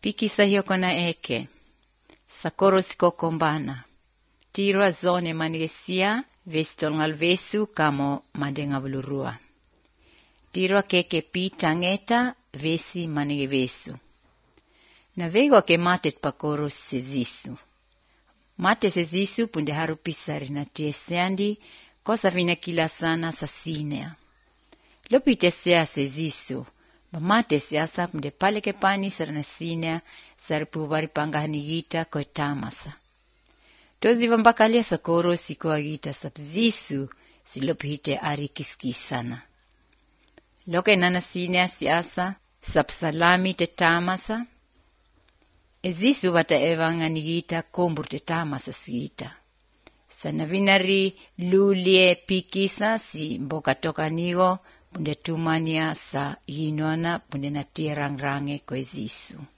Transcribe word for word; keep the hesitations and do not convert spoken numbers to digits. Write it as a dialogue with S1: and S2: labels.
S1: Pikisa hiyo kona eke. Sakoro siko kombana. Tiro a zone manigesia vestol ngal vesu kamo madenga vulurua. Tiro keke pi tangeta vesi manige vesu. Na vego ke matet pakoro sezisu. Mate sezisu punde haru pisari na tieseandi kosa vina kila sana sasinea. Lopite sea sezisu. Mamate siasa punde pale ke pani sarana sinea sarpu bari pangahanigita ko tamasa. Tozi vambakalia sakoro siko agita sapzisu silopite ari kiskisana. Loke nana sinea siasa sapsalami te tamasa. Ezisu bata evanga nigita kombur te tamasa sita. Sana vinari lulie pikisa si mboka toka nigo punde tumania sa inoana punde na tirang range ko Ezisu.